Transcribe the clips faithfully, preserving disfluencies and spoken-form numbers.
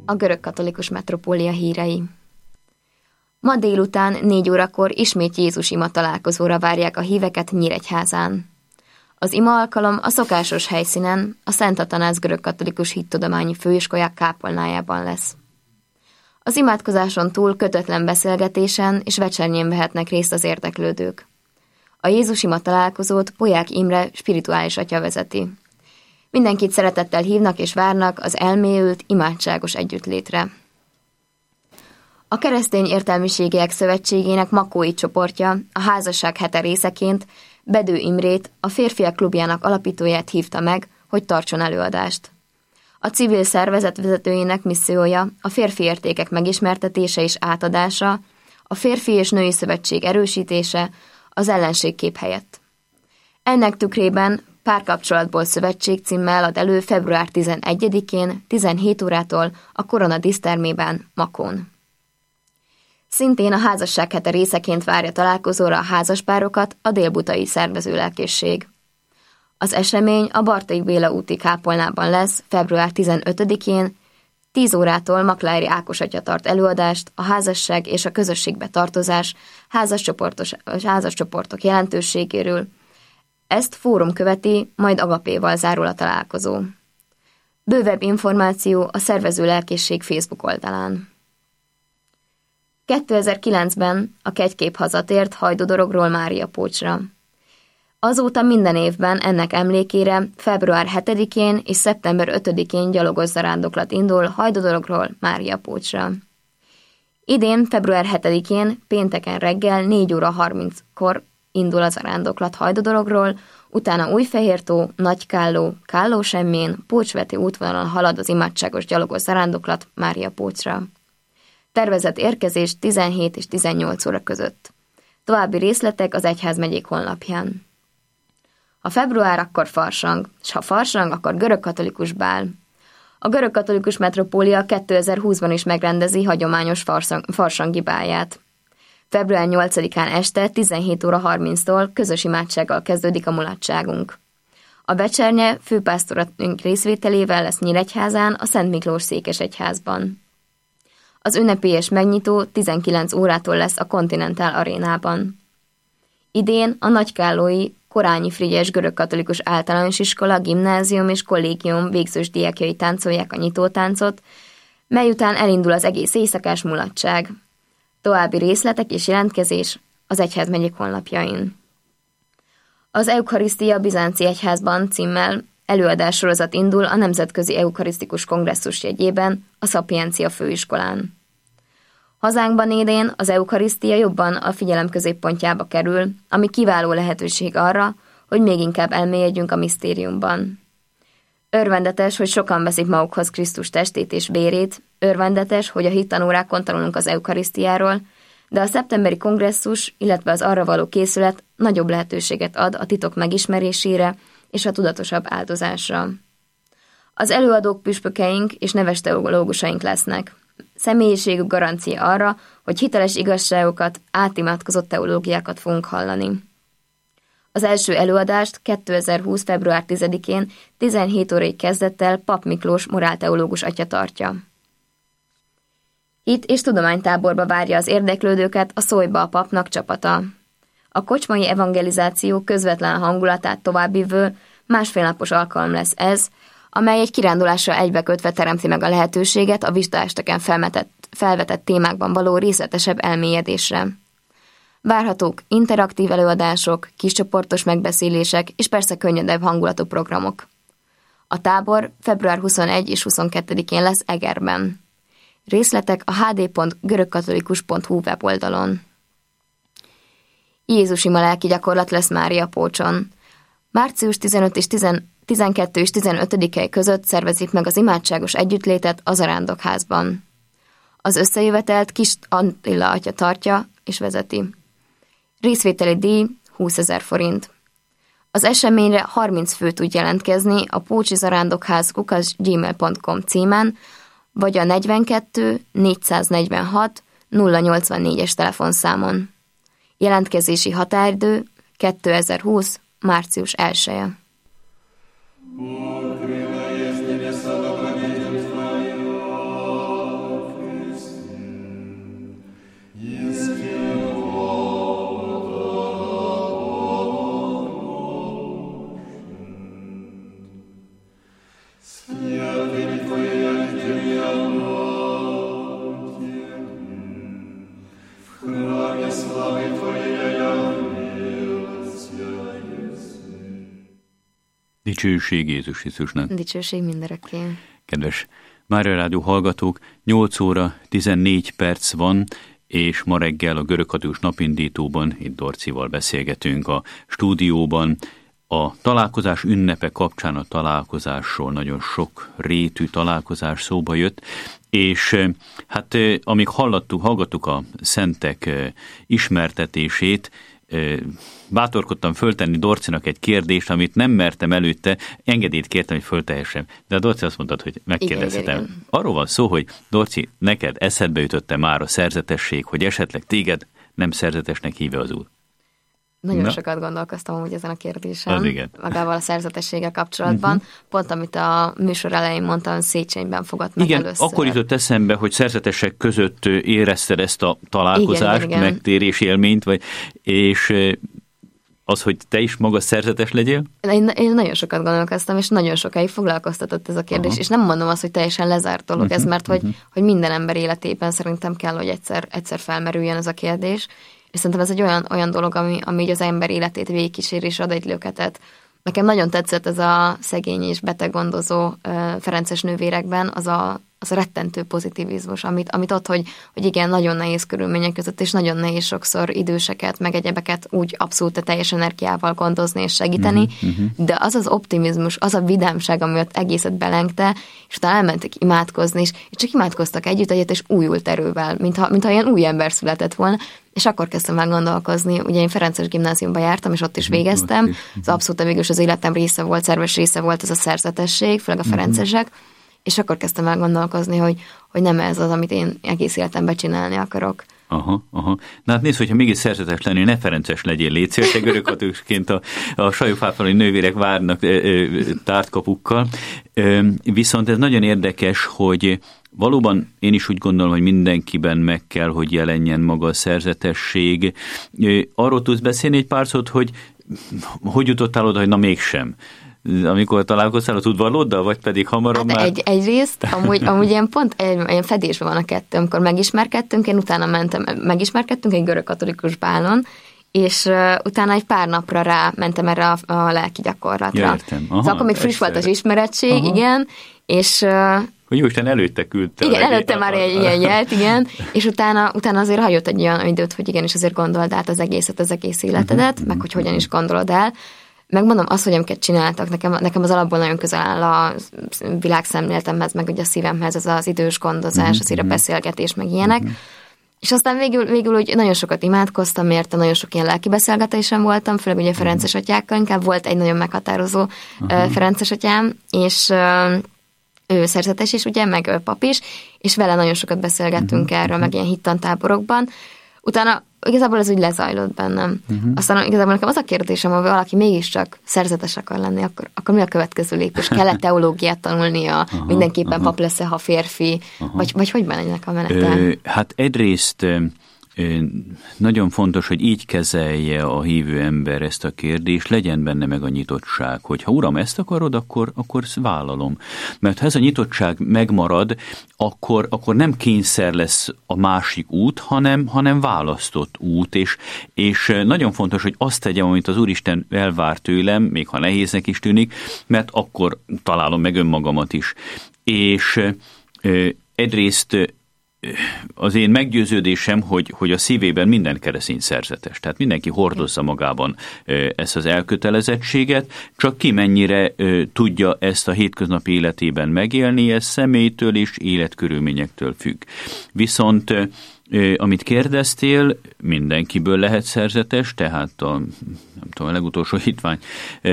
A görögkatolikus metropólia hírei. Ma délután négy órakor ismét Jézus ima találkozóra várják a híveket Nyíregyházán. Az ima alkalom a szokásos helyszínen, a Szent Atanász Görögkatolikus Hittudományi Főiskola kápolnájában lesz. Az imádkozáson túl kötetlen beszélgetésen és vecsernyén vehetnek részt az érdeklődők. A Jézus ima találkozót Polyák Imre spirituális atya vezeti. Mindenkit szeretettel hívnak és várnak az elmélyült, imádságos együttlétre. A Keresztény Értelmiségiek Szövetségének Makói csoportja a házasság hete részeként Bedő Imrét, a Férfiak Klubjának alapítóját hívta meg, hogy tartson előadást. A civil szervezet vezetőjének missziója a férfi értékek megismertetése és átadása, a férfi és női szövetség erősítése az ellenségkép helyett. Ennek tükrében Párkapcsolatból Szövetség címmel ad elő február tizenegyedikén tizenhét órától a Korona dísztermében Makón. Szintén a házasság hete részeként várja találkozóra a házaspárokat a délbutai szervezőlelkészség. Az esemény a Bartói Béla úti kápolnában lesz február tizenötödikén, tíz órától Maklári Ákos atya tart előadást a házasság és a közösségbe tartozás házascsoportok jelentőségéről. Ezt fórum követi, majd agapéval zárul a találkozó. Bővebb információ a szervezőlelkészség Facebook oldalán. kétezer-kilencben a Kegykép hazatért Hajdúdorogról Máriapócsra. Azóta minden évben ennek emlékére február hetedikén és szeptember ötödikén gyalogos zarándoklat indul Hajdúdorogról Máriapócsra. Idén február hetedikén pénteken reggel négy óra harminckor indul a zarándoklat Hajdúdorogról, utána Újfehértó, Nagykálló, Kállósemmén, Pócsveti útvonalon halad az imádságos gyalogos zarándoklat Máriapócsra. Tervezett érkezés tizenhét és tizennyolc óra között. További részletek az egyházmegyék honlapján. Ha február, akkor farsang, és ha farsang, akkor görögkatolikus bál. A görögkatolikus metropólia kétezer-húszban is megrendezi hagyományos farsang, farsangi bálját. február nyolcadikán este tizenhét óra harminctól közös imádsággal kezdődik a mulatságunk. A becsernye főpásztoratunk részvételével lesz Nyíregyházán, a Szent Miklós székesegyházban. Az ünnepélyes megnyitó tizenkilenc órától lesz a Continental Arénában. Idén a nagykállói Korányi Frigyes Görögkatolikus Általános Iskola, Gimnázium és Kollégium végzős diákjai táncolják a nyitótáncot, mely után elindul az egész éjszakás mulatság. További részletek és jelentkezés az egyházmegyék honlapjain. Az Eukarisztia Bizánci Egyházban címmel előadássorozat indul a Nemzetközi Eukarisztikus Kongresszus jegyében a Szapiencia Főiskolán. Hazánkban idén az eukarisztia jobban a figyelem középpontjába kerül, ami kiváló lehetőség arra, hogy még inkább elmélyedjünk a misztériumban. Örvendetes, hogy sokan veszik magukhoz Krisztus testét és vérét, örvendetes, hogy a hittanórákon tanulunk az eukarisztiáról, de a szeptemberi kongresszus, illetve az arra való készület nagyobb lehetőséget ad a titok megismerésére és a tudatosabb áldozásra. Az előadók püspökeink és neves teológusaink lesznek. Személyiségük garancia arra, hogy hiteles igazságokat, átimádkozott teológiákat fogunk hallani. Az első előadást kétezer-húsz. február tizedikén tizenhét órai kezdettel Pap Miklós morálteológus atya tartja. Hit- és tudománytáborba várja az érdeklődőket a Szólyba a papnak csapata. A kocsmai evangelizáció közvetlen hangulatát továbbvívő másfélnapos alkalom lesz ez, amely egy kirándulással egybekötve teremti meg a lehetőséget a vistaesteken felvetett témákban való részletesebb elmélyedésre. Várhatók interaktív előadások, kiscsoportos megbeszélések és persze könnyedebb hangulatú programok. A tábor február huszonegyedikén és huszonkettedikén lesz Egerben. Részletek a h d pont görögkatolikus pont h u weboldalon. Jézus ima lelki gyakorlat lesz Máriapócson. március tizenötödike és tizenkettő és tizenötödike között szervezik meg az imádságos együttlétet az Zarándokházban. Az összejövetelt Kis Attila atya tartja és vezeti. Részvételi díj húszezer forint. Az eseményre harminc fő tud jelentkezni a pócsi zarándokház kukac gmail pont com címen, vagy a negyvenkettő négyszáznegyvenhat nulla nyolcvannégyes telefonszámon. Jelentkezési határidő kétezer-húsz. március elseje. Dicsőség Jézus Krisztusnak. Dicsőség mindörökké. Kedves Mária Rádió hallgatók, nyolc óra tizennégy perc van, és ma reggel a Görögkatolikus Napindítóban itt Dorcival beszélgetünk a stúdióban. A találkozás ünnepe kapcsán a találkozásról nagyon sok rétű találkozás szóba jött, és hát amíg hallottuk, hallgattuk a szentek ismertetését, bátorkodtam föltenni Dorcinak egy kérdést, amit nem mertem előtte, engedélyt kértem, hogy föltehessem. De a Dorci azt mondta, hogy megkérdezhetem. Arról van szó, hogy Dorci, neked eszedbe ütötte már a szerzetesség, hogy esetleg téged nem szerzetesnek hívja az Úr? Nagyon Na. sokat gondolkoztam amúgy ezen a kérdésen, az igen. magával a szerzetességgel kapcsolatban. Uh-huh. Pont amit a műsor elején mondtam, Széchenyben fogott meg igen, először. akkor jutott eszembe, hogy szerzetesek között érezted ezt a találkozást, igen, igen, igen. megtérés élményt, vagy, és az, hogy te is maga szerzetes legyél? Én, én nagyon sokat gondolkoztam, és nagyon sokáig foglalkoztatott ez a kérdés, Aha. és nem mondom azt, hogy teljesen lezárt dolog uh-huh, ez, mert uh-huh. hogy, hogy minden ember életében szerintem kell, hogy egyszer, egyszer felmerüljön ez a kérdés, és szerintem ez egy olyan, olyan dolog, ami, ami így az ember életét végigkísér és ad egy löketet. Nekem nagyon tetszett ez a szegény és beteg gondozó uh, ferences nővérekben, az a, az a rettentő pozitivizmus, amit, amit ott, hogy, hogy igen, nagyon nehéz körülmények között, és nagyon nehéz sokszor időseket, meg egyebeket úgy abszolút a teljes energiával gondozni és segíteni, uh-huh, uh-huh. de az az optimizmus, az a vidámság, ami ott egészet belengte, és utána elmentek imádkozni, és, és csak imádkoztak együtt egyet, és újult erővel, mintha, mintha ilyen új ember született volna, és akkor kezdtem el gondolkozni, ugye én Ferences gimnáziumba jártam, és ott is végeztem, az abszolút végül az életem része volt, szerves része volt ez a szerzetesség, főleg a ferencesek, és akkor kezdtem el gondolkozni, hogy, hogy nem ez az, amit én egész életemben csinálni akarok. Aha, aha. Na hát nézd, hogyha mégis szerzetes lennél, ne ferences legyél, légy szíves, te görögkatolikusként a, a sajófáfalai nővérek várnak ö, ö, tártkapukkal. Ö, viszont ez nagyon érdekes, hogy valóban én is úgy gondolom, hogy mindenkiben meg kell, hogy jelenjen maga a szerzetesség. Ö, arról tudsz beszélni egy pár szót, hogy hogy jutottál oda, hogy na mégsem? Amikor találkoztál a udvarlóddal, vagy pedig hamarabb hát már? Egy, egyrészt, amúgy, amúgy ilyen pont egy, ilyen fedésben van a kettő, amikor megismerkedtünk, én utána mentem, megismerkedtünk egy görögkatolikus bálon, és uh, utána egy pár napra rá mentem erre a, a lelki gyakorlatra. Ja, értem. Aha, szóval akkor még friss volt az ismeretség, Aha. igen, és... Uh, hogy Jóisten előtte küldte. Igen, előtte már egy ilyen jelt, igen, és utána, utána azért hajott egy olyan időt, hogy igenis azért gondold át az egészet, az egész életedet, uh-huh. meg hogy hogyan is gondolod el. Megmondom azt, hogy amiket csináltak, nekem, nekem az alapból nagyon közel áll a világszemléletemhez, meg ugye a szívemhez, ez az idős gondozás, uh-huh. azért a beszélgetés, meg ilyenek. Uh-huh. És aztán végül, végül úgy nagyon sokat imádkoztam, érte nagyon sok ilyen lelki beszélgetésen voltam, főleg ugye ferences atyákkal, inkább volt egy nagyon meghatározó uh-huh. ferences atyám, és ő szerzetes is, ugye, meg pap is, és vele nagyon sokat beszélgettünk uh-huh. erről, meg ilyen hittantáborokban. Utána igazából ez úgy lezajlott bennem. Uh-huh. Aztán igazából nekem az a kérdésem, hogy valaki mégiscsak szerzetes akar lenni, akkor, akkor mi a következő lépés? Kell-e teológiát tanulnia? Aha, mindenképpen aha. pap lesz-e, ha férfi? Vagy, vagy hogy mennek a menete? Ö, hát egyrészt nagyon fontos, hogy így kezelje a hívő ember ezt a kérdést, legyen benne meg a nyitottság, hogy ha Uram, ezt akarod, akkor, akkor vállalom. Mert ha ez a nyitottság megmarad, akkor, akkor nem kényszer lesz a másik út, hanem, hanem választott út, és, és nagyon fontos, hogy azt tegyem, amit az Úristen elvár tőlem, még ha nehéznek is tűnik, mert akkor találom meg önmagamat is. És egyrészt az én meggyőződésem, hogy, hogy a szívében minden keresztény szerzetes. Tehát mindenki hordozza magában ezt az elkötelezettséget, csak ki mennyire tudja ezt a hétköznapi életében megélni, ez személytől és életkörülményektől függ. Viszont amit kérdeztél, mindenkiből lehet szerzetes, tehát a, nem tudom, a legutolsó hitvány e,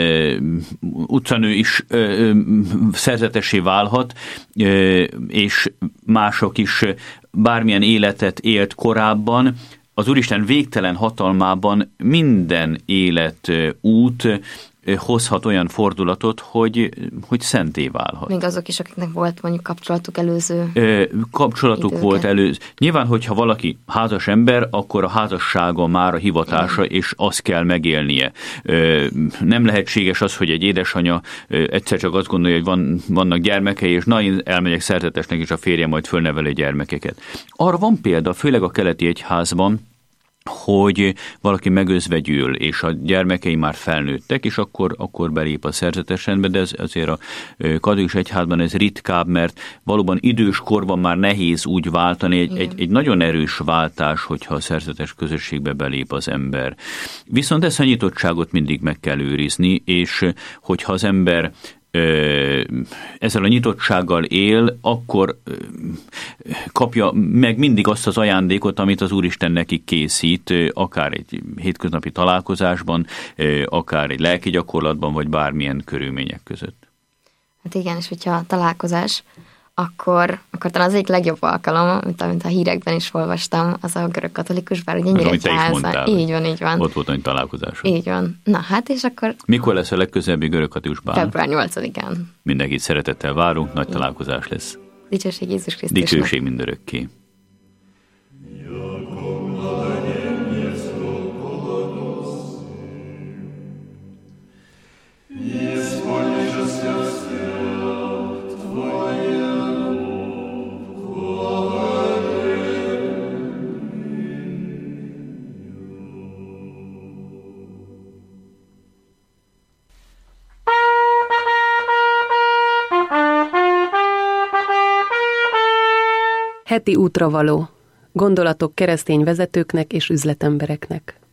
utcanő is e, szerzetessé válhat, e, és mások is bármilyen életet élt korábban. Az Úristen végtelen hatalmában minden életút hozhat olyan fordulatot, hogy, hogy szenté válhat. Még azok is, akiknek volt mondjuk kapcsolatuk előző Kapcsolatuk időket. volt előző. Nyilván, hogyha valaki házas ember, akkor a házassága már a hivatása, Igen. és azt kell megélnie. Nem lehetséges az, hogy egy édesanya egyszer csak azt gondolja, hogy van, vannak gyermekei, és na, én elmegyek szerzetesnek, és a férje majd fölneveli gyermekeket. Arra van példa, főleg a keleti egyházban, hogy valaki megözvegyül, és a gyermekei már felnőttek, és akkor, akkor belép a szerzetes rendbe, de ez azért a katolikus egyházban ez ritkább, mert valóban idős korban már nehéz úgy váltani, egy, egy, egy nagyon erős váltás, hogyha a szerzetes közösségbe belép az ember. Viszont ezt a nyitottságot mindig meg kell őrizni, és hogyha az ember ezzel a nyitottsággal él, akkor kapja meg mindig azt az ajándékot, amit az Úristen neki készít, akár egy hétköznapi találkozásban, akár egy lelki gyakorlatban, vagy bármilyen körülmények között. Hát igen, és hogyha a találkozás, akkor, akkor talán az egyik legjobb alkalom, mint amint a hírekben is olvastam, az a görög katolikus, bár ugye Nyíregyházan. Így van, így van. Ott volt egy találkozás. Így van. Na hát, és akkor... Mikor lesz a legközelebbi görög katolikus bál? február nyolcadikán. Mindenkit szeretettel várunk, nagy találkozás lesz. Dicsőség Jézus Krisztusnak. Dicsőség mindörökké. Heti útravaló. Gondolatok keresztény vezetőknek és üzletembereknek.